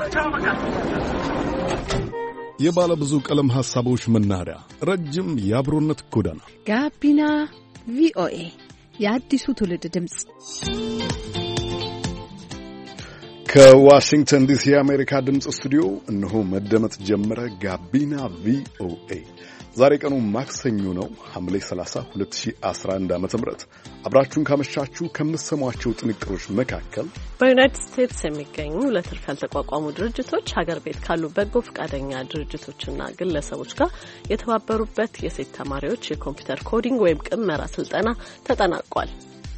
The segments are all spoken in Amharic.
የባለ ብዙ ቀለም ሐሳቦች መናኸሪያ ረጅም የአብሮነት ጎዳና ጋቢና ቪኦኤ የአዲሱ ትውልድ ድምጽ ከዋሽንግተን ዲሲ የአሜሪካ ድምጽ ስቱዲዮ እነሆ መደመጥ ጀመረ። ጋቢና ቪኦኤ ዛሬ ቀኑ ማክሰኞ ነው፣ ሐምሌ 30 2011 ዓ.ም። አብራችሁን ካመሻችሁ ከምትሰሟቸው ጥንቅሮች መካከል በዩናይትድ ስቴትስ የሚገኙ ለትርፍ ያልተቋቋሙ ድርጅቶች ሀገር ቤት ካሉ በጎ ፈቃደኛ ድርጅቶችና ግለሰቦች ጋር የተባበሩበት የሴት ተማሪዎች የኮምፒውተር ኮዲንግ ወይም ቅመራ ስልጠና ተጠናቋል።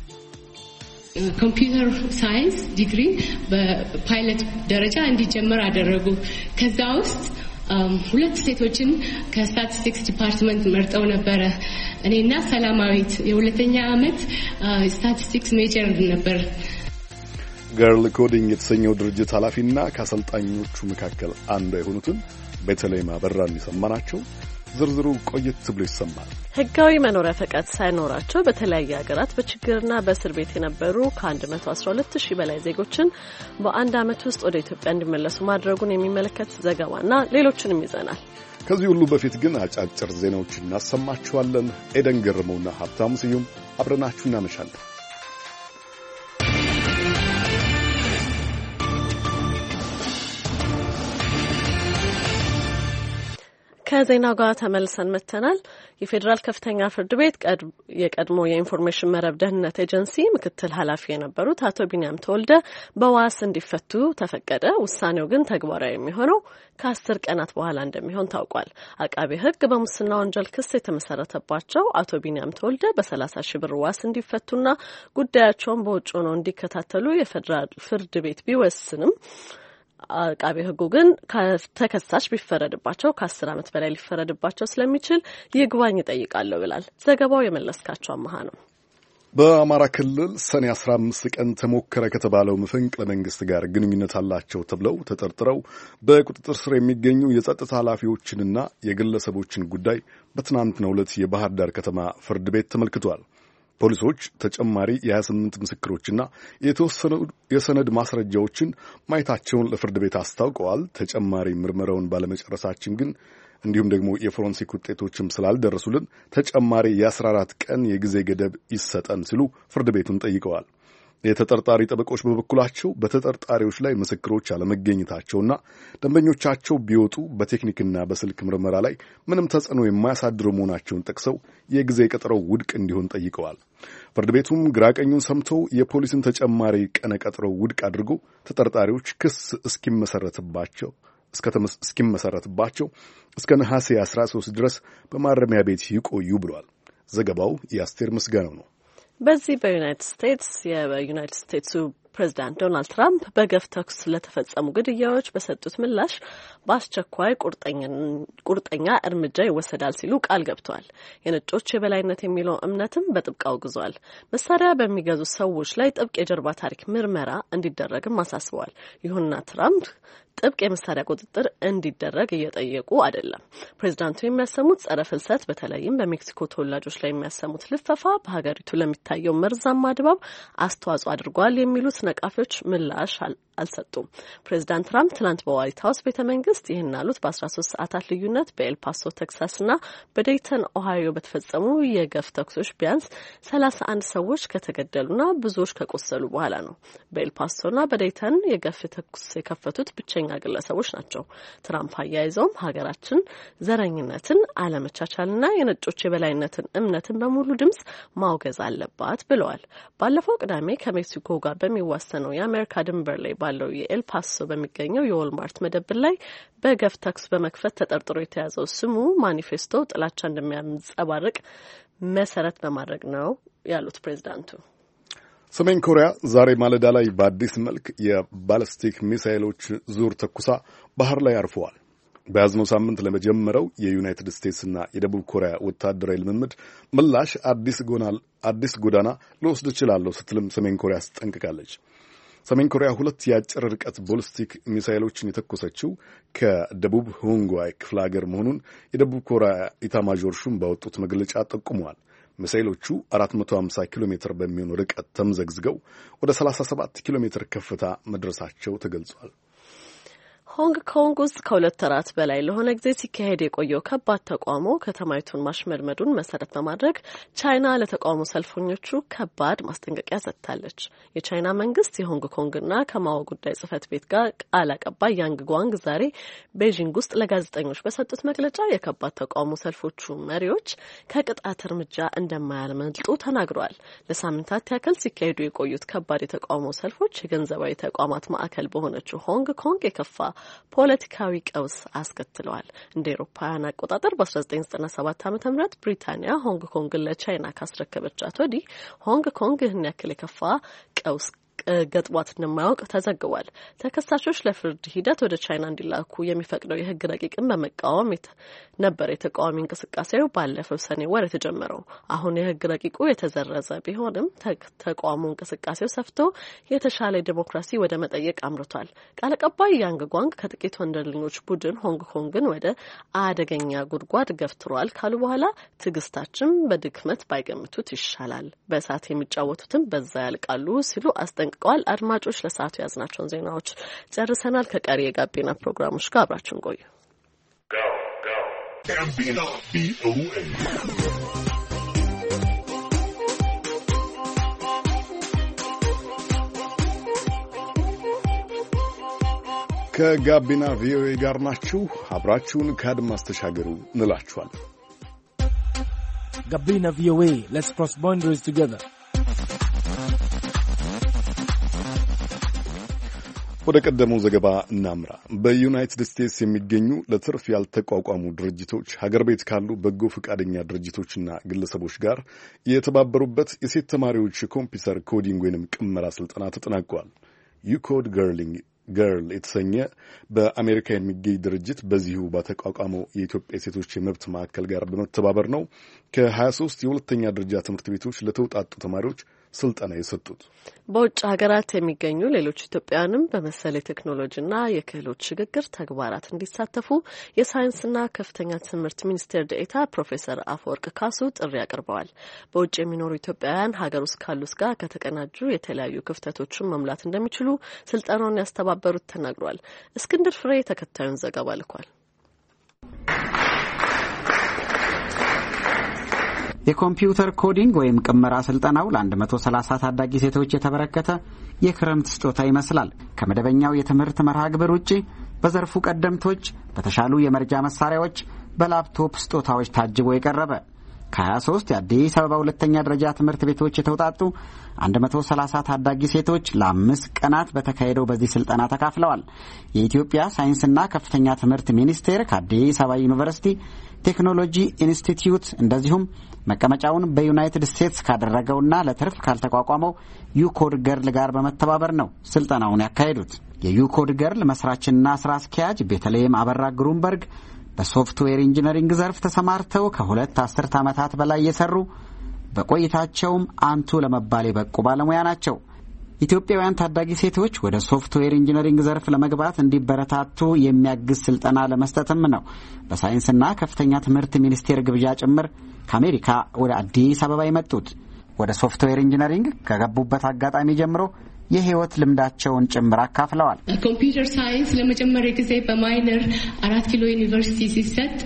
ኮምፒውተር ሳይንስ ዲግሪ በፓይለት ደረጃ እንዲጀመር አደረጉ። ከዛ ውስጥ ሁለት ሴቶችን ከስታቲስቲክስ ዲፓርትመንት መርጠው ነበረ። እኔና ሰላማዊት የሁለተኛ ዓመት ስታቲስቲክስ ሜጀር ነበር። ገርል ኮዲንግ የተሰኘው ድርጅት ኃላፊና ከአሰልጣኞቹ መካከል አንዷ የሆኑትን በተለይ ማበራን የሰማናቸው። ዝርዝሩ ቆየት ብሎ ይሰማል። ህጋዊ መኖሪያ ፈቃድ ሳይኖራቸው በተለያየ ሀገራት በችግርና በእስር ቤት የነበሩ ከ112,000 በላይ ዜጎችን በአንድ ዓመት ውስጥ ወደ ኢትዮጵያ እንዲመለሱ ማድረጉን የሚመለከት ዘገባና ሌሎችንም ይዘናል። ከዚህ ሁሉ በፊት ግን አጫጭር ዜናዎችን እናሰማችኋለን። ኤደን ገርመውና ሀብታሙ ስዩም አብረናችሁ እናመሻለን። ከዜናው ጋር ተመልሰን መተናል። የፌዴራል ከፍተኛ ፍርድ ቤት የቀድሞ የኢንፎርሜሽን መረብ ደህንነት ኤጀንሲ ምክትል ኃላፊ የነበሩት አቶ ቢንያም ተወልደ በዋስ እንዲፈቱ ተፈቀደ። ውሳኔው ግን ተግባራዊ የሚሆነው ከ10 ቀናት በኋላ እንደሚሆን ታውቋል። አቃቤ ሕግ በሙስና ወንጀል ክስ የተመሰረተባቸው አቶ ቢንያም ተወልደ በ30,000 ብር ዋስ እንዲፈቱና ጉዳያቸውን በውጭ ሆነው እንዲከታተሉ የፌዴራል ፍርድ ቤት ቢወስንም አቃቤ ሕጉ ግን ተከሳሽ ቢፈረድባቸው ከ10 ዓመት በላይ ሊፈረድባቸው ስለሚችል ይግባኝ ይጠይቃለሁ ብሏል። ዘገባው የመለስካቸው አማሃ ነው። በአማራ ክልል ሰኔ 15 ቀን ተሞከረ ከተባለው መፈንቅለ መንግስት ጋር ግንኙነት አላቸው ተብለው ተጠርጥረው በቁጥጥር ስር የሚገኙ የጸጥታ ኃላፊዎችንና የግለሰቦችን ጉዳይ በትናንትናው ዕለት የባህር ዳር ከተማ ፍርድ ቤት ተመልክቷል። ፖሊሶች ተጨማሪ የ28 ምስክሮችና የተወሰኑ የሰነድ ማስረጃዎችን ማየታቸውን ለፍርድ ቤት አስታውቀዋል። ተጨማሪ ምርመራውን ባለመጨረሳችን ግን እንዲሁም ደግሞ የፎረንሲክ ውጤቶችም ስላልደረሱልን ተጨማሪ የ14 ቀን የጊዜ ገደብ ይሰጠን ሲሉ ፍርድ ቤቱን ጠይቀዋል። የተጠርጣሪ ጠበቆች በበኩላቸው በተጠርጣሪዎች ላይ ምስክሮች አለመገኘታቸውና ደንበኞቻቸው ቢወጡ በቴክኒክና በስልክ ምርመራ ላይ ምንም ተጽዕኖ የማያሳድሩ መሆናቸውን ጠቅሰው የጊዜ ቀጠሮው ውድቅ እንዲሆን ጠይቀዋል። ፍርድ ቤቱም ግራቀኙን ሰምተው የፖሊስን ተጨማሪ ቀነ ቀጠሮ ውድቅ አድርጎ ተጠርጣሪዎች ክስ እስኪመሰረትባቸው እስከ ነሐሴ 13 ድረስ በማረሚያ ቤት ይቆዩ ብሏል። ዘገባው የአስቴር ምስጋናው ነው። በዚህ በዩናይትድ ስቴትሱ ፕሬዚዳንት ዶናልድ ትራምፕ በገፍ ተኩስ ለተፈጸሙ ግድያዎች በሰጡት ምላሽ በአስቸኳይ ቁርጠኛ እርምጃ ይወሰዳል ሲሉ ቃል ገብተዋል። የነጮች የበላይነት የሚለው እምነትም በጥብቅ አውግዟል። መሳሪያ በሚገዙ ሰዎች ላይ ጥብቅ የጀርባ ታሪክ ምርመራ እንዲደረግም አሳስበዋል። ይሁንና ትራምፕ ጥብቅ የመሳሪያ ቁጥጥር እንዲደረግ እየጠየቁ አይደለም። ፕሬዚዳንቱ የሚያሰሙት ጸረ ፍልሰት በተለይም በሜክሲኮ ተወላጆች ላይ የሚያሰሙት ልፈፋ በሀገሪቱ ለሚታየው መርዛማ ድባብ አስተዋጽኦ አድርጓል የሚሉት ነቃፊዎች ምላሽ አልሰጡም። ፕሬዚዳንት ትራምፕ ትናንት በዋይት ሀውስ ቤተ መንግስት ይህን አሉት በ13 ሰዓታት ልዩነት በኤልፓሶ ቴክሳስና በዴይተን ኦሃዮ በተፈጸሙ የገፍ ተኩሶች ቢያንስ 31 ሰዎች ከተገደሉና ብዙዎች ከቆሰሉ በኋላ ነው። በኤልፓሶና በዴይተን የገፍ ተኩስ የከፈቱት ብቸኛ ግለሰቦች ናቸው። ትራምፕ አያይዘውም ሀገራችን ዘረኝነትን፣ አለመቻቻልና የነጮች የበላይነትን እምነትን በሙሉ ድምጽ ማውገዝ አለባት ብለዋል። ባለፈው ቅዳሜ ከሜክሲኮ ጋር በሚዋሰነው የአሜሪካ ድንበር ላይ ባለው የኤልፓሶ በሚገኘው የዎልማርት መደብር ላይ በገፍ ተኩስ በመክፈት ተጠርጥሮ የተያዘው ስሙ ማኒፌስቶ ጥላቻ እንደሚያንጸባርቅ መሰረት በማድረግ ነው ያሉት ፕሬዚዳንቱ። ሰሜን ኮሪያ ዛሬ ማለዳ ላይ በአዲስ መልክ የባለስቲክ ሚሳይሎች ዙር ተኩሳ ባህር ላይ አርፈዋል። በያዝነው ሳምንት ለመጀመሪያው የዩናይትድ ስቴትስና የደቡብ ኮሪያ ወታደራዊ ልምምድ ምላሽ አዲስ ጎዳና ልወስድ እችላለሁ ስትልም ሰሜን ኮሪያ አስጠንቅቃለች። ሰሜን ኮሪያ 2 የአጭር ርቀት ቦሊስቲክ ሚሳይሎችን የተኮሰችው ከደቡብ ሆንጓይ ክፍለ ሀገር መሆኑን የደቡብ ኮሪያ ኢታማዦር ሹም ባወጡት መግለጫ ጠቁመዋል። ሚሳይሎቹ 450 ኪሎ ሜትር በሚሆን ርቀት ተምዘግዝገው ወደ 37 ኪሎ ሜትር ከፍታ መድረሳቸው ተገልጿል። ሆንግ ኮንግ ውስጥ ከሁለት ወራት በላይ ለሆነ ጊዜ ሲካሄድ የቆየው ከባድ ተቃውሞ ከተማይቱን ማሽመድመዱን መሰረት በማድረግ ቻይና ለተቃውሞ ሰልፈኞቹ ከባድ ማስጠንቀቂያ ሰጥታለች። የቻይና መንግስት የሆንግ ኮንግና ከማኦ ጉዳይ ጽህፈት ቤት ጋር ቃል አቀባይ ያንግ ጓንግ ዛሬ ቤጂንግ ውስጥ ለጋዜጠኞች በሰጡት መግለጫ የከባድ ተቃውሞ ሰልፎቹ መሪዎች ከቅጣት እርምጃ እንደማያመልጡ ተናግረዋል። ለሳምንታት ያክል ሲካሄዱ የቆዩት ከባድ የተቃውሞ ሰልፎች የገንዘባዊ ተቋማት ማዕከል በሆነችው ሆንግ ኮንግ የከፋ ፖለቲካዊ ቀውስ አስከትለዋል። እንደ አውሮፓውያን አቆጣጠር በ1997 ዓ.ም ብሪታንያ ሆንግ ኮንግን ለቻይና ካስረከበቻት ወዲህ ሆንግ ኮንግ ይህን ያክል የከፋ ቀውስ ገጥሟት እንደማያውቅ ተዘግቧል። ተከሳሾች ለፍርድ ሂደት ወደ ቻይና እንዲላኩ የሚፈቅደው የህግ ረቂቅን በመቃወም ነበር የተቃዋሚ እንቅስቃሴው ባለፈው ሰኔ ወር የተጀመረው። አሁን የህግ ረቂቁ የተዘረዘ ቢሆንም ተቃውሞ እንቅስቃሴው ሰፍቶ የተሻለ ዲሞክራሲ ወደ መጠየቅ አምርቷል። ቃል አቀባይ ያንግ ጓንግ ከጥቂት ወንጀለኞች ቡድን ሆንግ ኮንግን ወደ አደገኛ ጉድጓድ ገፍትሯል ካሉ በኋላ ትዕግስታችን በድክመት ባይገምቱት ይሻላል፣ በእሳት የሚጫወቱትም በዛ ያልቃሉ ሲሉ አስጠንቅቀዋል። አድማጮች ለሰዓቱ ያዝናቸውን ዜናዎች ጨርሰናል። ከቀሪ የጋቢና ፕሮግራሞች ጋር አብራችሁን ቆዩ። ከጋቢና ቪኦኤ ጋር ናችሁ። አብራችሁን ከአድማስ ተሻገሩ እንላችኋል። ጋቢና ቪኦኤ let's cross boundaries together. ወደ ቀደመው ዘገባ እናምራ። በዩናይትድ ስቴትስ የሚገኙ ለትርፍ ያልተቋቋሙ ድርጅቶች ሀገር ቤት ካሉ በጎ ፈቃደኛ ድርጅቶችና ግለሰቦች ጋር የተባበሩበት የሴት ተማሪዎች የኮምፒውተር ኮዲንግ ወይንም ቅመራ ስልጠና ተጠናቋል። ዩኮድ ገርል የተሰኘ በአሜሪካ የሚገኝ ድርጅት በዚሁ በተቋቋመው የኢትዮጵያ ሴቶች የመብት ማዕከል ጋር በመተባበር ነው ከ23 የሁለተኛ ደረጃ ትምህርት ቤቶች ለተውጣጡ ተማሪዎች ስልጠና የሰጡት። በውጭ ሀገራት የሚገኙ ሌሎች ኢትዮጵያውያንም በመሰል የቴክኖሎጂና የክህሎት ሽግግር ተግባራት እንዲሳተፉ የሳይንስና ከፍተኛ ትምህርት ሚኒስቴር ዴኤታ ፕሮፌሰር አፈወርቅ ካሱ ጥሪ አቅርበዋል። በውጭ የሚኖሩ ኢትዮጵያውያን ሀገር ውስጥ ካሉት ጋር ከተቀናጁ የተለያዩ ክፍተቶችን መሙላት እንደሚችሉ ስልጠናውን ያስተባበሩት ተናግሯል። እስክንድር ፍሬ ተከታዩን ዘገባ ልኳል። የኮምፒውተር ኮዲንግ ወይም ቅመራ ስልጠናው ለ130 ታዳጊ ሴቶች የተበረከተ የክረምት ስጦታ ይመስላል። ከመደበኛው የትምህርት መርሃ ግብር ውጪ በዘርፉ ቀደምቶች በተሻሉ የመርጃ መሳሪያዎች በላፕቶፕ ስጦታዎች ታጅቦ የቀረበ ከ23 የአዲስ አበባ ሁለተኛ ደረጃ ትምህርት ቤቶች የተውጣጡ 130 ታዳጊ ሴቶች ለ5 ቀናት በተካሄደው በዚህ ስልጠና ተካፍለዋል። የኢትዮጵያ ሳይንስና ከፍተኛ ትምህርት ሚኒስቴር ከአዲስ አበባ ዩኒቨርሲቲ ቴክኖሎጂ ኢንስቲትዩት እንደዚሁም መቀመጫውን በዩናይትድ ስቴትስ ካደረገውና ለትርፍ ካልተቋቋመው ዩኮድ ገርል ጋር በመተባበር ነው ስልጠናውን ያካሄዱት። የዩኮድ ገርል መስራችና ስራ አስኪያጅ ቤተልሔም አበራ ግሩምበርግ በሶፍትዌር ኢንጂነሪንግ ዘርፍ ተሰማርተው ከ2 አስርት ዓመታት በላይ የሰሩ በቆይታቸውም አንቱ ለመባል የበቁ ባለሙያ ናቸው። ኢትዮጵያውያን ታዳጊ ሴቶች ወደ ሶፍትዌር ኢንጂነሪንግ ዘርፍ ለመግባት እንዲበረታቱ የሚያግዝ ስልጠና ለመስጠትም ነው በሳይንስና ከፍተኛ ትምህርት ሚኒስቴር ግብዣ ጭምር ከአሜሪካ ወደ አዲስ አበባ የመጡት። ወደ ሶፍትዌር ኢንጂነሪንግ ከገቡበት አጋጣሚ ጀምሮ የህይወት ልምዳቸውን ጭምር አካፍለዋል። ኮምፒውተር ሳይንስ ለመጀመሪያ ጊዜ በማይነር 4 ኪሎ ዩኒቨርሲቲ ሲሰጥ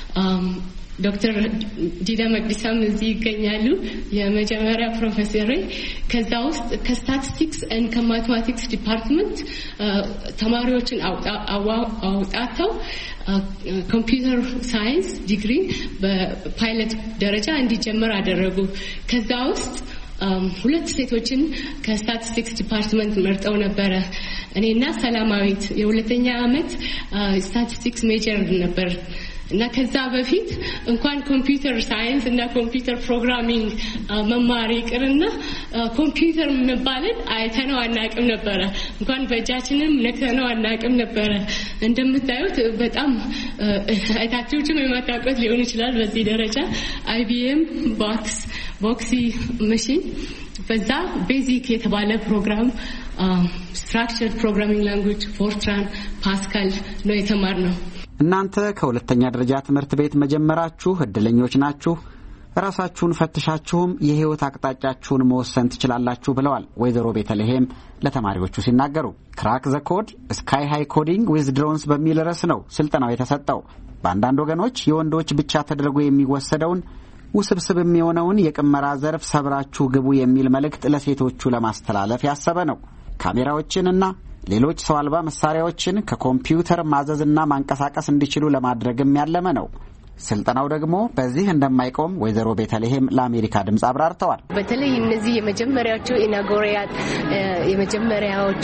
ዶክተር ዲዳ መቅዲሳም እዚህ ይገኛሉ። የመጀመሪያ ፕሮፌሰር ከዛ ውስጥ ከስታቲስቲክስ እና ከማቴማቲክስ ዲፓርትመንት ተማሪዎችን አውጣተው ኮምፒውተር ሳይንስ ዲግሪ በፓይለት ደረጃ እንዲጀመር አደረጉ። ከዛ ውስጥ 2 ሴቶችን ከስታቲስቲክስ ዲፓርትመንት መርጠው ነበረ። እኔና ሰላማዊት የሁለተኛ ዓመት ስታቲስቲክስ ሜጀር ነበር እና ከዛ በፊት እንኳን ኮምፒውተር ሳይንስ እና ኮምፒውተር ፕሮግራሚንግ መማር ይቅርና ኮምፒውተር መባልን አይተነው አናቅም ነበረ። እንኳን በእጃችንም ነክተነው አናቅም ነበረ። እንደምታዩት በጣም አይታችሁም የማታውቁት ሊሆን ይችላል። በዚህ ደረጃ አይቢኤም ቦክሲ ማሽን በዛ ቤዚክ የተባለ ፕሮግራም ስትራክቸርድ ፕሮግራሚንግ ላንጉዌጅ ፎርትራን ፓስካል ነው የተማርነው። እናንተ ከሁለተኛ ደረጃ ትምህርት ቤት መጀመራችሁ እድለኞች ናችሁ። ራሳችሁን ፈትሻችሁም የህይወት አቅጣጫችሁን መወሰን ትችላላችሁ ብለዋል ወይዘሮ ቤተልሔም ለተማሪዎቹ ሲናገሩ። ክራክ ዘ ኮድ ስካይ ሃይ ኮዲንግ ዊዝ ድሮንስ በሚል ርዕስ ነው ስልጠናው የተሰጠው። በአንዳንድ ወገኖች የወንዶች ብቻ ተደርጎ የሚወሰደውን ውስብስብ የሚሆነውን የቅመራ ዘርፍ ሰብራችሁ ግቡ የሚል መልእክት ለሴቶቹ ለማስተላለፍ ያሰበ ነው። ካሜራዎችንና ሌሎች ሰው አልባ መሳሪያዎችን ከኮምፒውተር ማዘዝና ማንቀሳቀስ እንዲችሉ ለማድረግም ያለመ ነው። ስልጠናው ደግሞ በዚህ እንደማይቆም ወይዘሮ ቤተልሔም ለአሜሪካ ድምጽ አብራርተዋል። በተለይ እነዚህ የመጀመሪያዎቹ ኢናጎሪያት የመጀመሪያዎቹ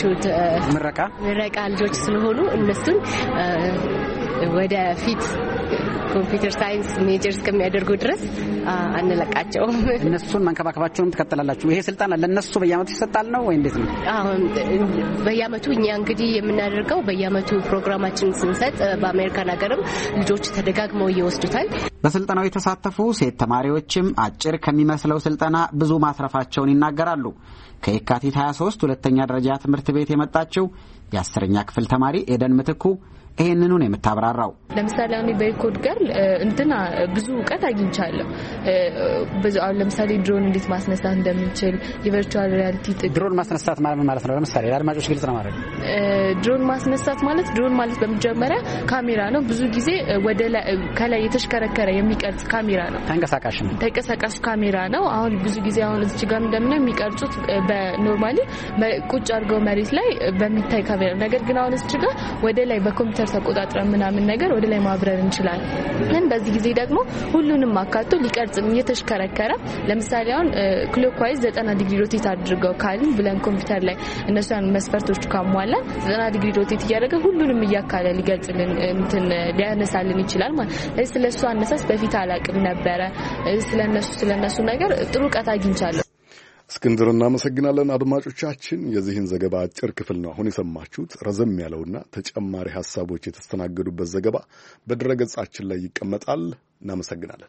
ምረቃ ልጆች ስለሆኑ እነሱን ወደ ፊት ኮምፒውተር ሳይንስ ሜጀር እስከሚያደርጉ ድረስ አንለቃቸው። እነሱን መንከባከባቸውም ትከተላላችሁ? ይሄ ስልጠና ለነሱ በየአመቱ ይሰጣል ነው ወይ እንዴት ነው? አሁን በየአመቱ እኛ እንግዲህ የምናደርገው በየአመቱ ፕሮግራማችን ስንሰጥ በአሜሪካን ሀገርም ልጆች ተደጋግመው ይወስዱታል። በስልጠናው የተሳተፉ ሴት ተማሪዎችም አጭር ከሚመስለው ስልጠና ብዙ ማትረፋቸውን ይናገራሉ። ከየካቲት 23 ሁለተኛ ደረጃ ትምህርት ቤት የመጣችው የ10ኛ ክፍል ተማሪ ኤደን ምትኩ ይሄንኑ ነው የምታብራራው። ለምሳሌ እኔ በኮድ ጋር ብዙ እውቀት አግኝቻለሁ። አሁን ለምሳሌ ድሮን እንዴት ማስነሳት እንደምንችል የቨርቹዋል ሪያሊቲ ድሮን ማስነሳት ማለት ነው። ለምሳሌ ለአድማጮች ግልጽ ነው ማለት ድሮን ማስነሳት ማለት በመጀመሪያ ካሜራ ነው። ብዙ ጊዜ ወደ ላይ ከላይ የተሽከረከረ የሚቀርጽ ካሜራ ነው። ተንቀሳቃሽ ካሜራ ነው። አሁን ብዙ ጊዜ እዚህ ጋር እንደምናየው የሚቀርጹት በኖርማሊ ቁጭ አድርገው መሬት ላይ በሚታይ ካሜራ፣ ነገር ግን አሁን እዚህ ጋር ወደ ላይ በኮምፒውተር ተቆጣጥረን ምናምን ነገር ወደ ላይ ማብረር እንችላለን። ግን በዚህ ጊዜ ደግሞ ሁሉንም አካቶ ሊቀርጽም እየተሽከረከረ ለምሳሌ አሁን ክሎክዋይዝ 90 ዲግሪ ሮቴት አድርገው ካልን ብለን ኮምፒውተር ላይ እነሱን መስፈርቶች ካሟላ 90 ዲግሪ ሮቴት እያደረገ ሁሉንም እያካለ ሊገልጽልን ሊያነሳልን ይችላል ማለት። ስለሱ አነሳስ በፊት አላቅም ነበረ። ስለነሱ ነገር ጥሩ እውቀት አግኝቻለሁ። እስክንድር እናመሰግናለን። አድማጮቻችን የዚህን ዘገባ አጭር ክፍል ነው አሁን የሰማችሁት። ረዘም ያለውና ተጨማሪ ሀሳቦች የተስተናገዱበት ዘገባ በድረገጻችን ላይ ይቀመጣል። እናመሰግናለን።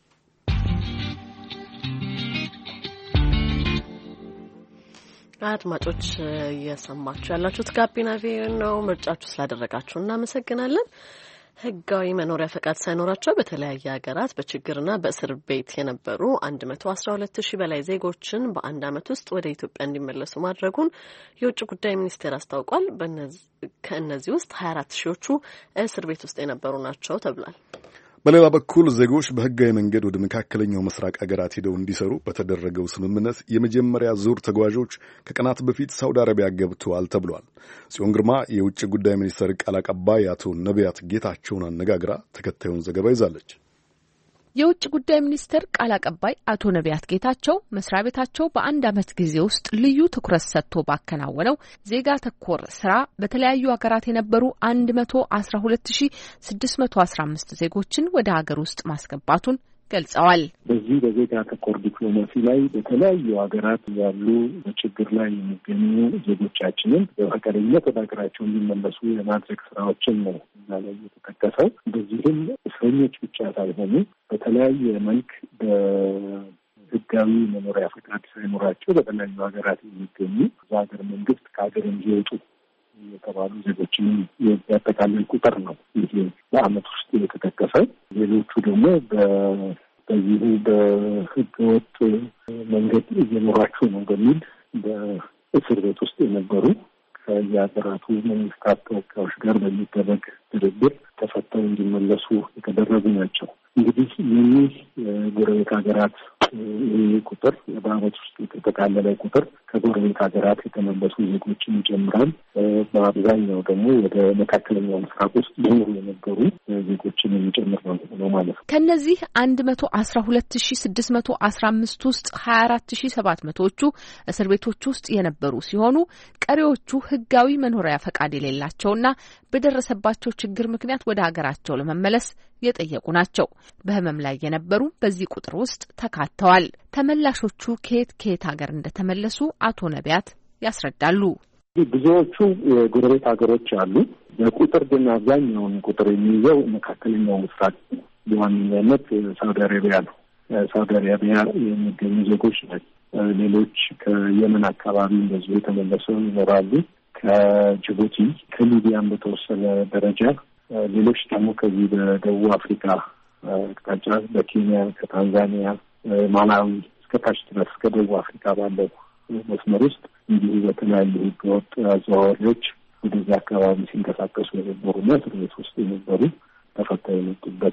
አድማጮች እየሰማችሁ ያላችሁት ጋቢና ቪኦኤ ነው። ምርጫችሁ ስላደረጋችሁ እናመሰግናለን። ህጋዊ መኖሪያ ፈቃድ ሳይኖራቸው በተለያየ ሀገራት በችግርና በእስር ቤት የነበሩ 112,000 በላይ ዜጎችን በአንድ ዓመት ውስጥ ወደ ኢትዮጵያ እንዲመለሱ ማድረጉን የውጭ ጉዳይ ሚኒስቴር አስታውቋል። ከእነዚህ ውስጥ 24,000ዎቹ እስር ቤት ውስጥ የነበሩ ናቸው ተብሏል። በሌላ በኩል ዜጎች በህጋዊ መንገድ ወደ መካከለኛው ምስራቅ ሀገራት ሄደው እንዲሰሩ በተደረገው ስምምነት የመጀመሪያ ዙር ተጓዦች ከቀናት በፊት ሳውዲ አረቢያ ገብተዋል ተብሏል። ጽዮን ግርማ የውጭ ጉዳይ ሚኒስቴር ቃል አቀባይ አቶ ነቢያት ጌታቸውን አነጋግራ ተከታዩን ዘገባ ይዛለች። የውጭ ጉዳይ ሚኒስቴር ቃል አቀባይ አቶ ነቢያት ጌታቸው መስሪያ ቤታቸው በአንድ ዓመት ጊዜ ውስጥ ልዩ ትኩረት ሰጥቶ ባከናወነው ዜጋ ተኮር ስራ በተለያዩ ሀገራት የነበሩ 112,615 ዜጎችን ወደ ሀገር ውስጥ ማስገባቱን ገልጸዋል። በዚህ በዜጋ ተኮር ዲፕሎማሲ ላይ በተለያዩ ሀገራት ያሉ በችግር ላይ የሚገኙ ዜጎቻችንን በፈቃደኝነት ወደ ሀገራቸው እንዲመለሱ የማድረግ ስራዎችን ነው እና ላይ የተጠቀሰው። በዚህም እስረኞች ብቻ ሳይሆኑ በተለያየ መልክ በህጋዊ መኖሪያ ፈቃድ ሳይኖራቸው በተለያዩ ሀገራት የሚገኙ በሀገር መንግስት ከሀገር እንዲወጡ የተባሉ ዜጎችንም ያጠቃልል ቁጥር ነው። ይሄ በአመት ውስጥ የተጠቀሰ ሌሎቹ ደግሞ በዚሁ በህገወጥ መንገድ እየኖራችሁ ነው በሚል በእስር ቤት ውስጥ የነበሩ ከየሀገራቱ መንግስታት ተወካዮች ጋር በሚደረግ ድርድር ተፈተው እንዲመለሱ የተደረጉ ናቸው። እንግዲህ ይህ ጎረቤት ሀገራት ይህ ቁጥር በአመት ውስጥ የተጠቃለለ ቁጥር ከጎረቤት ሀገራት የተመለሱ ዜጎችን ይጨምራል። በአብዛኛው ደግሞ ወደ መካከለኛው ምስራቅ ውስጥ ይኖሩ የነበሩ ዜጎችን የሚጨምር ነው ማለት ነው። ከነዚህ 112,615 ውስጥ 24,700ዎቹ እስር ቤቶች ውስጥ የነበሩ ሲሆኑ ቀሪዎቹ ህጋዊ መኖሪያ ፈቃድ የሌላቸውና በደረሰባቸው ችግር ምክንያት ወደ ሀገራቸው ለመመለስ የጠየቁ ናቸው። በህመም ላይ የነበሩ በዚህ ቁጥር ውስጥ ተካተዋል። ተመላሾቹ ከየት ሀገር እንደተመለሱ አቶ ነቢያት ያስረዳሉ። ብዙዎቹ የጎረቤት ሀገሮች አሉ። በቁጥር ግን አብዛኛውን ቁጥር የሚይዘው መካከለኛው ምስራቅ በዋነኛነት ሳውዲ አረቢያ ነው። ሳውዲ አረቢያ የሚገኙ ዜጎች ናቸው። ሌሎች ከየመን አካባቢ እንደዚሁ የተመለሰው ይኖራሉ። ከጅቡቲ፣ ከሊቢያም በተወሰነ ደረጃ፣ ሌሎች ደግሞ ከዚህ በደቡብ አፍሪካ አቅጣጫ፣ በኬንያ፣ ከታንዛኒያ ማላዊ እስከ ታች ድረስ ከደቡብ አፍሪካ ባለው መስመር ውስጥ እንዲሁ በተለያዩ ህገወጥ አዘዋዋሪዎች ወደዚህ አካባቢ ሲንቀሳቀሱ የነበሩና እስር ቤት ውስጥ የነበሩ ተፈተው የመጡበት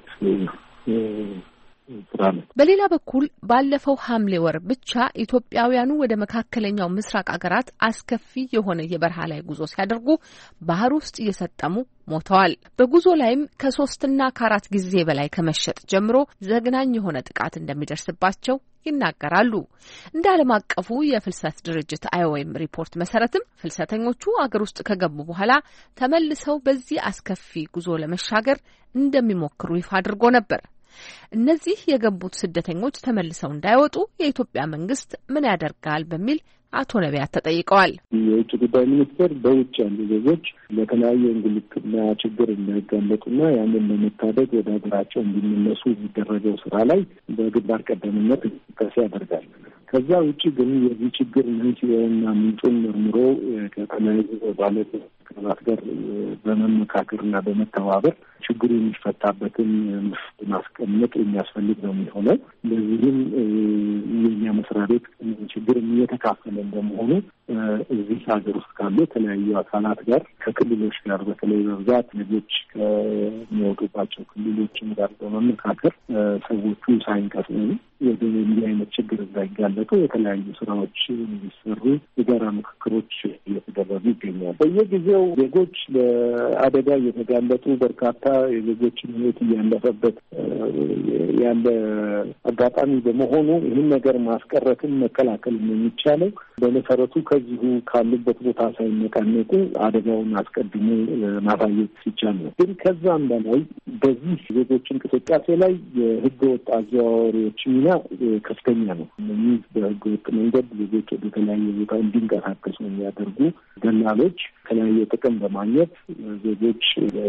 በሌላ በኩል ባለፈው ሐምሌ ወር ብቻ ኢትዮጵያውያኑ ወደ መካከለኛው ምስራቅ አገራት አስከፊ የሆነ የበረሃ ላይ ጉዞ ሲያደርጉ ባህር ውስጥ እየሰጠሙ ሞተዋል። በጉዞ ላይም ከ3 እና ከ4 ጊዜ በላይ ከመሸጥ ጀምሮ ዘግናኝ የሆነ ጥቃት እንደሚደርስባቸው ይናገራሉ። እንደ ዓለም አቀፉ የፍልሰት ድርጅት IOM ሪፖርት መሰረትም ፍልሰተኞቹ አገር ውስጥ ከገቡ በኋላ ተመልሰው በዚህ አስከፊ ጉዞ ለመሻገር እንደሚሞክሩ ይፋ አድርጎ ነበር። እነዚህ የገቡት ስደተኞች ተመልሰው እንዳይወጡ የኢትዮጵያ መንግስት ምን ያደርጋል በሚል አቶ ነቢያት ተጠይቀዋል። የውጭ ጉዳይ ሚኒስቴር በውጭ ያሉ ዜጎች ለተለያየ እንግልትና ችግር እንዳይጋለጡና ያንን ለመታደግ ወደ ሀገራቸው እንዲመለሱ የሚደረገው ስራ ላይ በግንባር ቀደምትነት እንቅስቃሴ ያደርጋል። ከዛ ውጭ ግን የዚህ ችግር መንስኤውና ምንጩን መርምሮ ከተለያዩ ባለስልጣናት ጋር በመመካከርና በመተባበር ችግሩ የሚፈታበትን ማስቀመጥ የሚያስፈልግ ነው የሚሆነው። ለዚህም የኛ መስሪያ ቤት ችግር እየተካፈለ እንደመሆኑ እዚህ ሀገር ውስጥ ካሉ የተለያዩ አካላት ጋር ከክልሎች ጋር በተለይ በብዛት ልጆች ከሚወጡባቸው ክልሎችም ጋር በመመካከር ሰዎቹ ሳይንቀሳቀሱ ወደ እንዲህ አይነት ችግር እንዳይጋለጡ የተለያዩ ስራዎች እንዲሰሩ የጋራ ምክክሮች እየተደረጉ ይገኛል። በየጊዜው ዜጎች ለአደጋ እየተጋለጡ በርካታ የዜጎችን ሕይወት እያለፈበት ያለ አጋጣሚ በመሆኑ ይህን ነገር ማስቀረትም መከላከል የሚቻለው በመሰረቱ ከዚሁ ካሉበት ቦታ ሳይነቃነቁ አደጋውን አስቀድሞ ማሳየት ሲቻል ነው። ግን ከዛም በላይ በዚህ ዜጎች እንቅስቃሴ ላይ የህገ ወጥ አዘዋዋሪዎች ሚና ከፍተኛ ነው። እነዚህ በህገ ወጥ መንገድ ዜጎች ወደ ተለያየ ቦታ እንዲንቀሳቀሱ የሚያደርጉ ደላሎች የተለያየ ጥቅም በማግኘት ዜጎች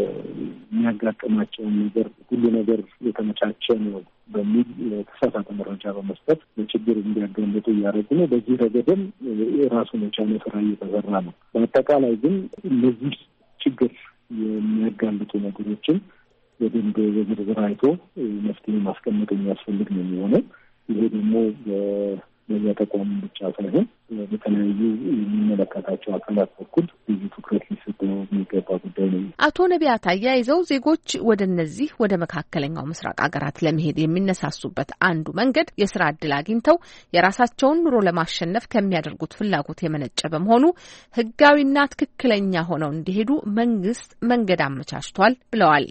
የሚያጋጥማቸውን ነገር ሁሉ ነገር የተመቻቸ ነው በሚል ተሳሳተ መረጃ በመስጠት ለችግር እንዲያጋለጡ እያደረጉ ነው። በዚህ ረገድም ራሱን የቻለ ስራ እየተሰራ ነው። በአጠቃላይ ግን እነዚህ ችግር የሚያጋልጡ ነገሮችን በደንብ በዝርዝር አይቶ መፍትሄ ማስቀመጥ የሚያስፈልግ ነው የሚሆነው። ይሄ ደግሞ በዚያ ተቋም ብቻ ሳይሆን በተለያዩ የሚመለከታቸው አካላት በኩል ብዙ ትኩረት ሊሰጠው የሚገባ ጉዳይ ነው። አቶ ነቢያት አያይዘው ዜጎች ወደ መካከለኛው ምስራቅ ሀገራት ለመሄድ የሚነሳሱበት አንዱ መንገድ የስራ እድል አግኝተው የራሳቸውን ኑሮ ለማሸነፍ ከሚያደርጉት ፍላጎት የመነጨ በመሆኑ ህጋዊና ትክክለኛ ሆነው እንዲሄዱ መንግስት መንገድ አመቻችቷል ብለዋል።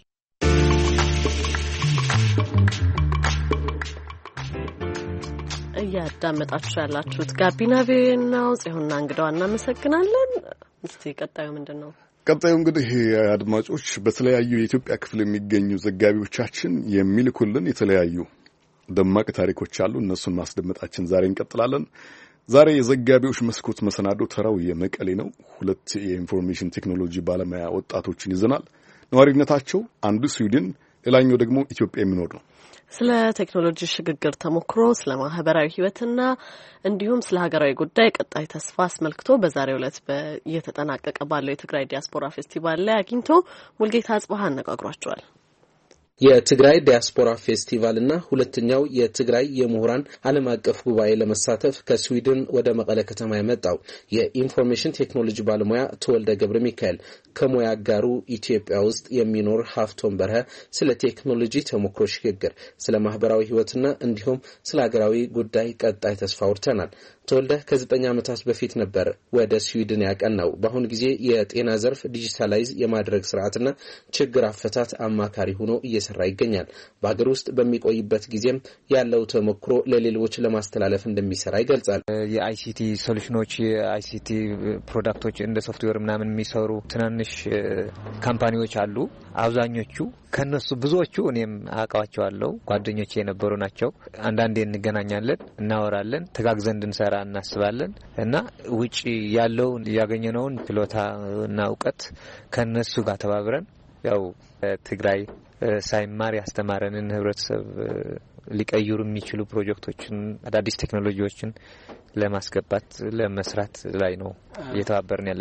እያዳመጣችሁ ያላችሁት ጋቢና ቪኦኤ ነው። ጽዮንና እንግዳዋ እናመሰግናለን። እስቲ ቀጣዩ ምንድን ነው? ቀጣዩ እንግዲህ አድማጮች በተለያዩ የኢትዮጵያ ክፍል የሚገኙ ዘጋቢዎቻችን የሚልኩልን የተለያዩ ደማቅ ታሪኮች አሉ። እነሱን ማስደመጣችን ዛሬ እንቀጥላለን። ዛሬ የዘጋቢዎች መስኮት መሰናዶ ተራው የመቀሌ ነው። 2 የኢንፎርሜሽን ቴክኖሎጂ ባለሙያ ወጣቶችን ይዘናል። ነዋሪነታቸው አንዱ ስዊድን፣ ሌላኛው ደግሞ ኢትዮጵያ የሚኖር ነው። ስለ ቴክኖሎጂ ሽግግር ተሞክሮ፣ ስለ ማህበራዊ ህይወትና እንዲሁም ስለ ሀገራዊ ጉዳይ ቀጣይ ተስፋ አስመልክቶ በዛሬው ዕለት እየተጠናቀቀ ባለው የትግራይ ዲያስፖራ ፌስቲቫል ላይ አግኝቶ ሙልጌታ አጽባህ አነጋግሯቸዋል። የትግራይ ዲያስፖራ ፌስቲቫል እና ሁለተኛው የትግራይ የምሁራን ዓለም አቀፍ ጉባኤ ለመሳተፍ ከስዊድን ወደ መቀለ ከተማ የመጣው የኢንፎርሜሽን ቴክኖሎጂ ባለሙያ ተወልደ ገብረ ሚካኤል ከሙያ አጋሩ ኢትዮጵያ ውስጥ የሚኖር ሀፍቶም በርሀ ስለ ቴክኖሎጂ ተሞክሮ ሽግግር፣ ስለ ማህበራዊ ህይወትና እንዲሁም ስለ ሀገራዊ ጉዳይ ቀጣይ ተስፋ አውርተናል። ተወልደ ከ9 ዓመታት በፊት ነበር ወደ ስዊድን ያቀናው። በአሁኑ ጊዜ የጤና ዘርፍ ዲጂታላይዝ የማድረግ ስርዓትና ችግር አፈታት አማካሪ ሆኖ እየሰራ ይገኛል። በአገር ውስጥ በሚቆይበት ጊዜም ያለው ተሞክሮ ለሌሎች ለማስተላለፍ እንደሚሰራ ይገልጻል። የአይሲቲ ሶሉሽኖች፣ የአይሲቲ ፕሮዳክቶች እንደ ሶፍትዌር ምናምን የሚሰሩ ትናንሽ ካምፓኒዎች አሉ። አብዛኞቹ ከነሱ ብዙዎቹ እኔም አውቃቸዋለሁ፣ ጓደኞቼ የነበሩ ናቸው። አንዳንዴ እንገናኛለን፣ እናወራለን፣ ተጋግዘን እንድንሰራ እናስባለን እና ውጪ ያለው ያገኘነውን ችሎታ እና እውቀት ከነሱ ጋር ተባብረን ያው ትግራይ ሳይማር ያስተማረንን ህብረተሰብ ሊቀይሩ የሚችሉ ፕሮጀክቶችን አዳዲስ ቴክኖሎጂዎችን ለማስገባት ለመስራት ላይ ነው እየተባበርን ያለ ነው።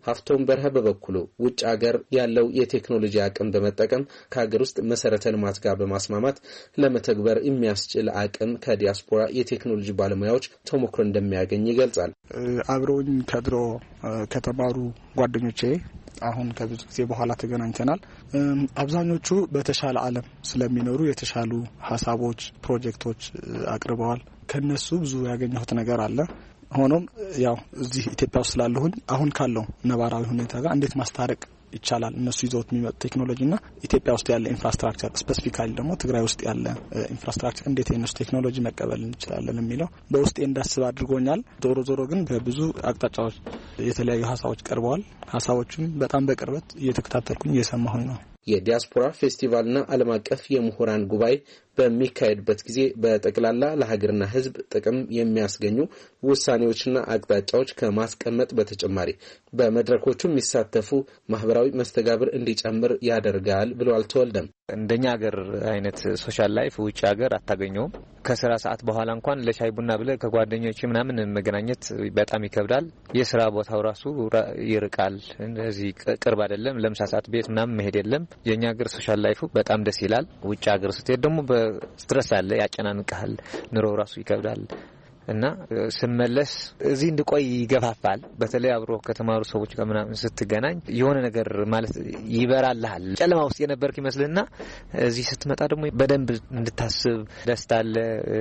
ሀፍቶም በርሀ በበኩሉ ውጭ ሀገር ያለው የቴክኖሎጂ አቅም በመጠቀም ከሀገር ውስጥ መሰረተ ልማት ጋር በማስማማት ለመተግበር የሚያስችል አቅም ከዲያስፖራ የቴክኖሎጂ ባለሙያዎች ተሞክሮ እንደሚያገኝ ይገልጻል። አብረውኝ ከድሮ ከተማሩ ጓደኞቼ አሁን ከብዙ ጊዜ በኋላ ተገናኝተናል። አብዛኞቹ በተሻለ ዓለም ስለሚኖሩ የተሻሉ ሐሳቦች፣ ፕሮጀክቶች አቅርበዋል። ከነሱ ብዙ ያገኘሁት ነገር አለ። ሆኖም ያው እዚህ ኢትዮጵያ ውስጥ ስላለሁኝ አሁን ካለው ነባራዊ ሁኔታ ጋር እንዴት ማስታረቅ ይቻላል እነሱ ይዘውት የሚመጡ ቴክኖሎጂና ኢትዮጵያ ውስጥ ያለ ኢንፍራስትራክቸር ስፔሲፊካሊ ደግሞ ትግራይ ውስጥ ያለ ኢንፍራስትራክቸር እንዴት የነሱ ቴክኖሎጂ መቀበል እንችላለን የሚለው በውስጤ እንዳስብ አድርጎኛል። ዞሮ ግን በብዙ አቅጣጫዎች የተለያዩ ሀሳቦች ቀርበዋል። ሀሳቦቹን በጣም በቅርበት እየተከታተልኩኝ እየሰማሁኝ ነው። የዲያስፖራ ፌስቲቫልና ዓለም አቀፍ የምሁራን ጉባኤ በሚካሄድበት ጊዜ በጠቅላላ ለሀገርና ሕዝብ ጥቅም የሚያስገኙ ውሳኔዎችና አቅጣጫዎች ከማስቀመጥ በተጨማሪ በመድረኮቹ የሚሳተፉ ማህበራዊ መስተጋብር እንዲጨምር ያደርጋል ብለዋል ተወልደም። እንደኛ ሀገር አይነት ሶሻል ላይፍ ውጭ ሀገር አታገኘውም። ከስራ ሰዓት በኋላ እንኳን ለሻይ ቡና ብለ ከጓደኞች ምናምን መገናኘት በጣም ይከብዳል። የስራ ቦታው ራሱ ይርቃል። እንደዚህ ቅርብ አይደለም። ለምሳ ሰዓት ቤት ምናምን መሄድ የለም። የኛ ሀገር ሶሻል ላይፉ በጣም ደስ ይላል። ውጭ ሀገር ስትሄድ ደግሞ በስትረስ አለ፣ ያጨናንቃል፣ ኑሮ ራሱ ይከብዳል እና ስመለስ እዚህ እንድቆይ ይገፋፋል። በተለይ አብሮ ከተማሩ ሰዎች ጋር ምናምን ስትገናኝ የሆነ ነገር ማለት ይበራልሃል። ጨለማ ውስጥ የነበርክ ይመስልና እዚህ ስትመጣ ደግሞ በደንብ እንድታስብ ደስታ አለ፣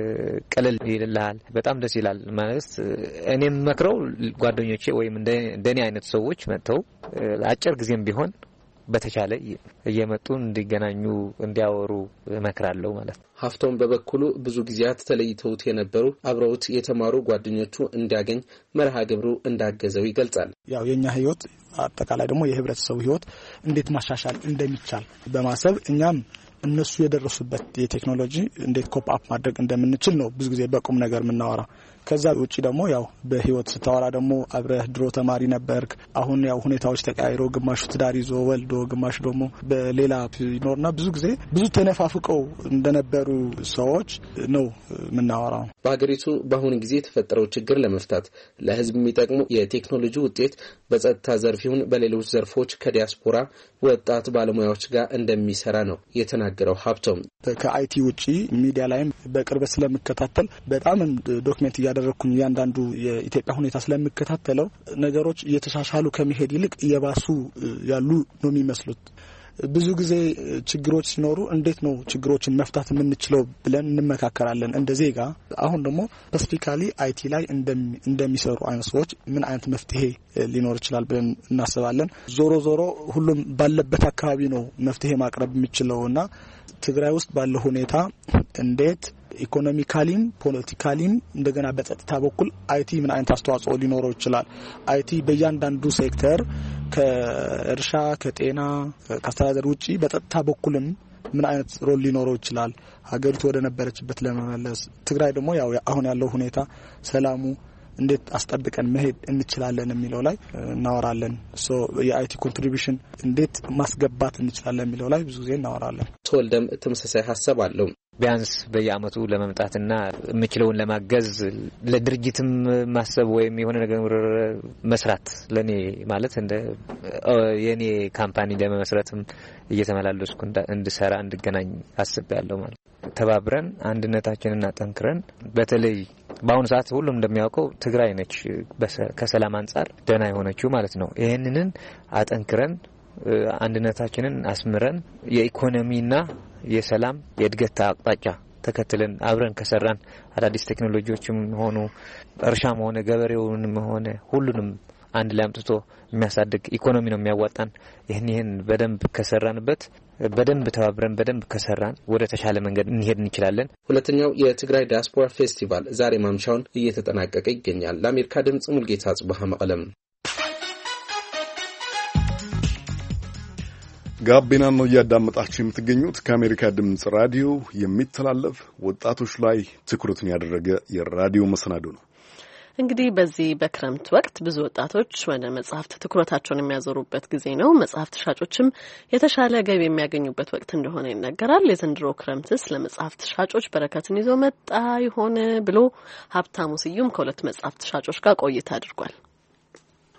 ቀለል ይልልሃል። በጣም ደስ ይላል። ማለት እኔም መክረው ጓደኞቼ ወይም እንደኔ አይነት ሰዎች መጥተው አጭር ጊዜም ቢሆን በተቻለ እየመጡ እንዲገናኙ እንዲያወሩ እመክራለሁ ማለት ነው። ሀፍቶም በበኩሉ ብዙ ጊዜያት ተለይተውት የነበሩ አብረውት የተማሩ ጓደኞቹ እንዲያገኝ መርሃ ግብሩ እንዳገዘው ይገልጻል። ያው የኛ ህይወት አጠቃላይ ደግሞ የህብረተሰቡ ህይወት እንዴት ማሻሻል እንደሚቻል በማሰብ እኛም እነሱ የደረሱበት የቴክኖሎጂ እንዴት ኮፕ አፕ ማድረግ እንደምንችል ነው ብዙ ጊዜ በቁም ነገር የምናወራ። ከዛ ውጪ ደግሞ ያው በህይወት ስታወራ ደግሞ አብረህ ድሮ ተማሪ ነበርክ፣ አሁን ያው ሁኔታዎች ተቀያይሮ ግማሹ ትዳር ይዞ ወልዶ ግማሹ ደግሞ በሌላ ይኖርና ብዙ ጊዜ ብዙ ተነፋፍቀው እንደነበሩ ሰዎች ነው የምናወራው። በሀገሪቱ በአሁኑ ጊዜ የተፈጠረው ችግር ለመፍታት ለህዝብ የሚጠቅሙ የቴክኖሎጂ ውጤት በጸጥታ ዘርፍ ይሁን በሌሎች ዘርፎች ከዲያስፖራ ወጣት ባለሙያዎች ጋር እንደሚሰራ ነው የተናገረው ሀብቶም። ከአይቲ ውጪ ሚዲያ ላይም በቅርበት ስለምከታተል በጣም ዶክመንት ያደረኩኝ ያንዳንዱ የኢትዮጵያ ሁኔታ ስለምከታተለው ነገሮች እየተሻሻሉ ከመሄድ ይልቅ እየባሱ ያሉ ነው የሚመስሉት። ብዙ ጊዜ ችግሮች ሲኖሩ እንዴት ነው ችግሮችን መፍታት የምንችለው ብለን እንመካከራለን እንደ ዜጋ። አሁን ደግሞ ስፔሲፊካሊ አይቲ ላይ እንደሚሰሩ አይነት ሰዎች ምን አይነት መፍትሄ ሊኖር ይችላል ብለን እናስባለን። ዞሮ ሁሉም ባለበት አካባቢ ነው መፍትሄ ማቅረብ የሚችለውና ትግራይ ውስጥ ባለው ሁኔታ እንዴት ኢኮኖሚካሊም ፖለቲካሊም እንደገና በጸጥታ በኩል አይቲ ምን አይነት አስተዋጽኦ ሊኖረው ይችላል? አይቲ በእያንዳንዱ ሴክተር ከእርሻ፣ ከጤና፣ ከአስተዳደር ውጪ በጸጥታ በኩልም ምን አይነት ሮል ሊኖረው ይችላል? ሀገሪቱ ወደ ነበረችበት ለመመለስ ትግራይ ደግሞ ያው አሁን ያለው ሁኔታ ሰላሙ እንዴት አስጠብቀን መሄድ እንችላለን የሚለው ላይ እናወራለን። የአይቲ ኮንትሪቢዩሽን እንዴት ማስገባት እንችላለን የሚለው ላይ ብዙ ጊዜ እናወራለን። ተወልደም ተመሳሳይ ሀሳብ አለው። ቢያንስ በየአመቱ ለመምጣትና የምችለውን ለማገዝ ለድርጅትም ማሰብ ወይም የሆነ ነገር መስራት ለኔ ማለት እንደ የኔ ካምፓኒ ለመመስረትም እየተመላለስኩ እንድሰራ እንድገናኝ አስቤያለሁ ማለት ተባብረን አንድነታችንን አጠንክረን በተለይ በአሁኑ ሰዓት ሁሉም እንደሚያውቀው ትግራይ ነች ከሰላም አንጻር ደህና የሆነችው ማለት ነው። ይሄንን አጠንክረን አንድነታችንን አስምረን የኢኮኖሚና የሰላም የእድገት አቅጣጫ ተከትለን አብረን ከሰራን አዳዲስ ቴክኖሎጂዎችም ሆኑ እርሻም ሆነ ገበሬውንም ሆነ ሁሉንም አንድ ላይ አምጥቶ የሚያሳድግ ኢኮኖሚ ነው የሚያዋጣን። ይህን በደንብ ከሰራንበት በደንብ ተባብረን በደንብ ከሰራን ወደ ተሻለ መንገድ እንሄድ እንችላለን። ሁለተኛው የትግራይ ዲያስፖራ ፌስቲቫል ዛሬ ማምሻውን እየተጠናቀቀ ይገኛል። ለአሜሪካ ድምጽ ሙልጌታ ጽባህ መቀለም። ጋቢና ነው እያዳመጣችሁ የምትገኙት። ከአሜሪካ ድምጽ ራዲዮ የሚተላለፍ ወጣቶች ላይ ትኩረትን ያደረገ የራዲዮ መሰናዶ ነው። እንግዲህ በዚህ በክረምት ወቅት ብዙ ወጣቶች ወደ መጽሐፍት ትኩረታቸውን የሚያዞሩበት ጊዜ ነው። መጽሐፍት ሻጮችም የተሻለ ገቢ የሚያገኙበት ወቅት እንደሆነ ይነገራል። የዘንድሮ ክረምትስ ለመጽሐፍት ሻጮች በረከትን ይዞ መጣ ይሆን ብሎ ሀብታሙ ስዩም ከሁለት መጽሐፍት ሻጮች ጋር ቆይታ አድርጓል።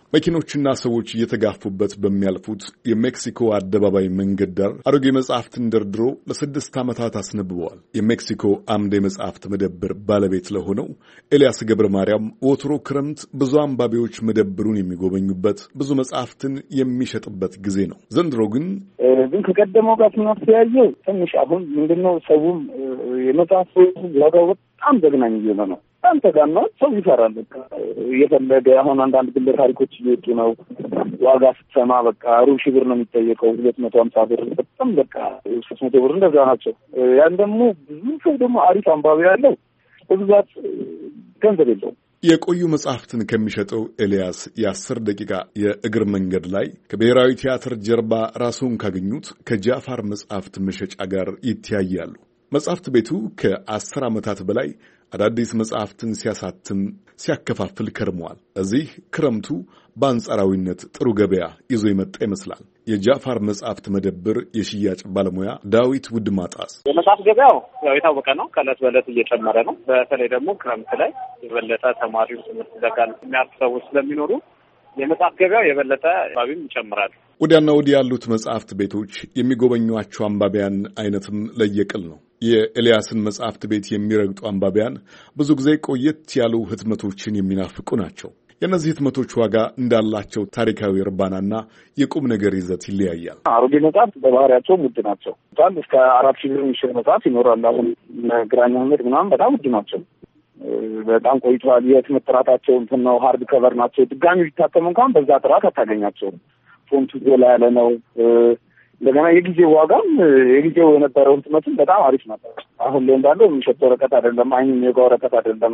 መኪኖችና ሰዎች እየተጋፉበት በሚያልፉት የሜክሲኮ አደባባይ መንገድ ዳር አሮጌ መጽሐፍትን ደርድሮ ለ6 ዓመታት አስነብበዋል። የሜክሲኮ አምደ መጽሐፍት መደብር ባለቤት ለሆነው ኤልያስ ገብረ ማርያም ወትሮ ክረምት ብዙ አንባቢዎች መደብሩን የሚጎበኙበት ብዙ መጽሐፍትን የሚሸጥበት ጊዜ ነው። ዘንድሮ ግን ከቀደመው ጋር ስናስተያየው ትንሽ አሁን ምንድነው ሰውም የመጽሐፍ ዋጋው በጣም ዘግናኝ እየሆነ ነው። በጣም ተጋኗል። ሰው ይፈራል። እየፈለገ አሁን አንዳንድ ግል ታሪኮች እየወጡ ነው። ዋጋ ስትሰማ በቃ 400 ብር ነው የሚጠየቀው፣ 250 ብር፣ በጣም በቃ 300 ብር እንደዛ ናቸው። ያን ደግሞ ብዙ ሰው ደግሞ አሪፍ አንባቢ ያለው በብዛት ገንዘብ የለውም። የቆዩ መጽሐፍትን ከሚሸጠው ኤልያስ የ10 ደቂቃ የእግር መንገድ ላይ ከብሔራዊ ቲያትር ጀርባ ራሱን ካገኙት ከጃፋር መጽሐፍት መሸጫ ጋር ይተያያሉ። መጽሐፍት ቤቱ ከ10 ዓመታት በላይ አዳዲስ መጽሐፍትን ሲያሳትም ሲያከፋፍል ከርመዋል። እዚህ ክረምቱ በአንጻራዊነት ጥሩ ገበያ ይዞ የመጣ ይመስላል። የጃፋር መጽሐፍት መደብር የሽያጭ ባለሙያ ዳዊት ውድማጣስ የመጽሐፍ ገበያው ያው የታወቀ ነው። ከዕለት በዕለት እየጨመረ ነው። በተለይ ደግሞ ክረምት ላይ የበለጠ ተማሪው ትምህርት ዘጋል የሚያርፍ ሰዎች ስለሚኖሩ የመጽሐፍ ገበያው የበለጠ ባቢም ይጨምራል። ወዲያና ወዲህ ያሉት መጽሐፍት ቤቶች የሚጎበኟቸው አንባቢያን አይነትም ለየቅል ነው። የኤልያስን መጽሐፍት ቤት የሚረግጡ አንባቢያን ብዙ ጊዜ ቆየት ያሉ ህትመቶችን የሚናፍቁ ናቸው። የእነዚህ ህትመቶች ዋጋ እንዳላቸው ታሪካዊ እርባናና የቁም ነገር ይዘት ይለያያል። አሮጌ መጽሐፍት በባህሪያቸው ውድ ናቸው። እስከ 4,000 ብር የሚሸጥ መጽሐፍ ይኖራል። አሁን ግራኝ አህመድ ምናምን በጣም ውድ ናቸው። በጣም ቆይተዋል። የህትመት ጥራታቸው እንትን ነው። ሃርድ ከቨር ናቸው። ድጋሚ ቢታተሙ እንኳን በዛ ጥራት አታገኛቸውም። ፎንቱ ጎላ ያለ ነው። እንደገና የጊዜው ዋጋም የጊዜው የነበረው ህትመትም በጣም አሪፍ ነበር። አሁን ላይ እንዳለው የሚሸጥ ወረቀት አይደለም። አይን የሚወጋ ወረቀት አይደለም።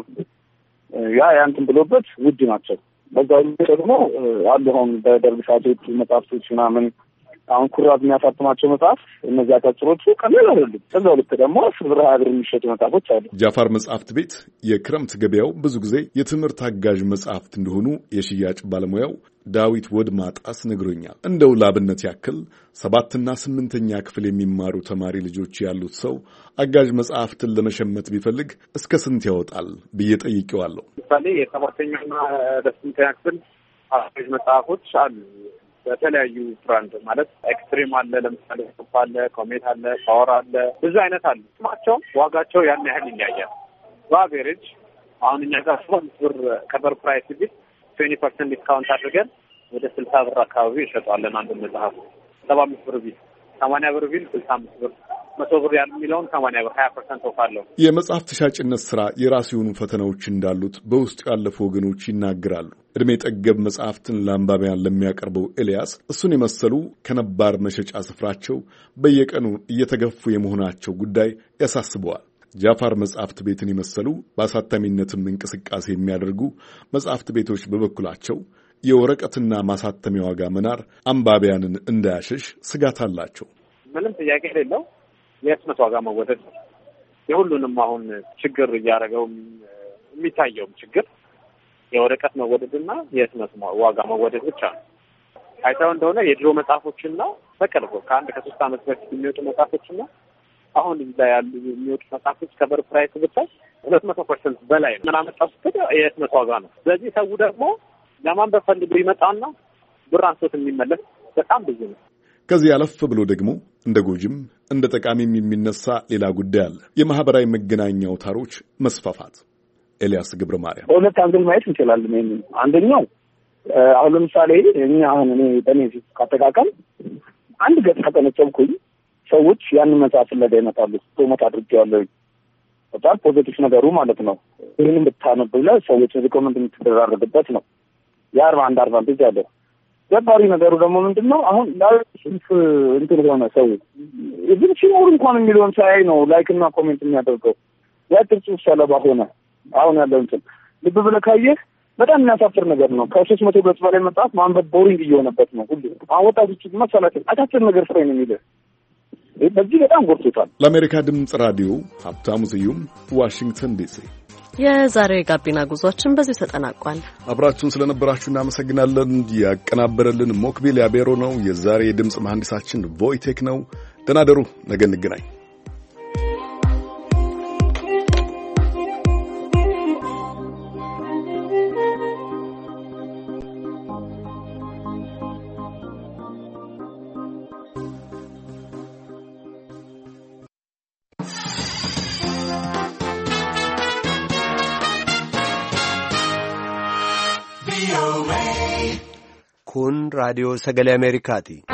ያንትን ብሎበት ውድ ናቸው። በዛው ደግሞ አሉ አሁን በደርግ ሰዓቶች መጽሐፍቶች ምናምን አሁን ኩራዝ የሚያሳትማቸው መጽሐፍ እነዚያ አጫጭሮቹ ቀላል አይደሉም። ከዛው ልክ ደግሞ 10 ብር 20 ብር የሚሸጡ መጽሐፎች አሉ። ጃፋር መጽሐፍት ቤት የክረምት ገበያው ብዙ ጊዜ የትምህርት አጋዥ መጽሐፍት እንደሆኑ የሽያጭ ባለሙያው ዳዊት ወድማጣስ ነግሮኛል። እንደው ላብነት ያክል 7ና 8ኛ ክፍል የሚማሩ ተማሪ ልጆች ያሉት ሰው አጋዥ መጽሐፍትን ለመሸመት ቢፈልግ እስከ ስንት ያወጣል ብዬ ጠይቄዋለሁ። ለምሳሌ የ7ኛና 8ኛ ክፍል አጋዥ መጽሐፎች አሉ። በተለያዩ ብራንድ ማለት ኤክስትሪም አለ፣ ለምሳሌ ሱፕ አለ፣ ኮሜት አለ፣ ፓወር አለ፣ ብዙ አይነት አለ። ስማቸው ዋጋቸው ያን ያህል ይለያያል። በአቬሬጅ አሁን እኛ ጋር 5 ብር ከበር ፕራይስ ቢት 20% ዲስካውንት አድርገን ወደ 60 ብር አካባቢ ይሸጣለን። አንድ መጽሐፍ 75 ብር ቢል 80 ብር ቢል 65 ብር 100 ብር ያለው የሚለውን 80 ብር 20% ኦፍ አለው። የመጽሐፍ ተሻጭነት ስራ የራሱ የሆኑ ፈተናዎች እንዳሉት በውስጡ ያለፉ ወገኖች ይናገራሉ። እድሜ ጠገብ መጽሐፍትን ለአንባቢያን ለሚያቀርበው ኤልያስ እሱን የመሰሉ ከነባር መሸጫ ስፍራቸው በየቀኑ እየተገፉ የመሆናቸው ጉዳይ ያሳስበዋል። ጃፋር መጽሐፍት ቤትን የመሰሉ በአሳታሚነትም እንቅስቃሴ የሚያደርጉ መጽሐፍት ቤቶች በበኩላቸው የወረቀትና ማሳተሚያ ዋጋ መናር አንባቢያንን እንዳያሸሽ ስጋት አላቸው። ምንም ጥያቄ የሌለው የህትመት ዋጋ መወደድ ነው። የሁሉንም አሁን ችግር እያደረገው የሚታየውም ችግር የወረቀት መወደድና የህትመት ዋጋ መወደድ ብቻ ነው። አይተው እንደሆነ የድሮ መጽሐፎችና በቅርቡ ከ3 ዓመት በፊት የሚወጡ መጽሐፎችና አሁን ላይ ያሉ የሚወጡ መጽሐፎች ከበር ፕራይስ ብቻ 200% በላይ ነው። ምናመጣው ስትል የህትመት ዋጋ ነው። ስለዚህ ሰው ደግሞ ለማንበብ ፈልጎ ይመጣና ብር አንሶት የሚመለስ በጣም ብዙ ነው። ከዚህ ያለፍ ብሎ ደግሞ እንደ ጎጅም እንደ ጠቃሚም የሚነሳ ሌላ ጉዳይ አለ። የማህበራዊ መገናኛ አውታሮች መስፋፋት። ኤልያስ ገብረ ማርያም ሁለት አንግል ማየት እንችላለን። አንደኛው አሁን ለምሳሌ እኛ አሁን እኔ በኔ ካጠቃቀም አንድ ገጽ ከጠነጨብኩኝ ሰዎች ያንን መጽሐፍ ፍለጋ ይመጣሉ። ፕሮሞት አድርጌዋለሁ። በጣም ፖዚቲቭ ነገሩ ማለት ነው። ይህንን ብታነብ ብለህ ሰዎች ሪኮመንድ የምትደራረግበት ነው። የ41 አድቫንቴጅ አለው። ገባሪ ነገሩ ደግሞ ምንድነው? አሁን ላይክ እንትን ሆነ ሰው ግን ሲኖር እንኳን የሚለውን ሳይ ነው ላይክ እና ኮሜንት የሚያደርገው። ያጥር ጽሁፍ ሰለባ ሆነ። አሁን ያለው እንትን ልብ ብለህ ካየህ በጣም የሚያሳፍር ነገር ነው። ከ300 ገጽ በላይ መጽሐፍ ማንበብ ቦሪንግ እየሆነበት ነው። ሁሉ አወጣቶች መሰላቸው አጫጭር ነገር ፍሬ ነው የሚለው። በዚህ በጣም ጎርቶታል። ለአሜሪካ ድምጽ ራዲዮ ሀብታሙ ስዩም ዋሽንግተን ዲሲ። የዛሬው የጋቢና ጉዟችን በዚህ ተጠናቋል። አብራችሁን ስለነበራችሁ እናመሰግናለን። ያቀናበረልን ሞክቢል ያቤሮ ነው። የዛሬ የድምጽ መሐንዲሳችን ቮይቴክ ነው። ደህና ደሩ። ነገ እንገናኝ። kun raadiyoo sagalee Ameerikaati.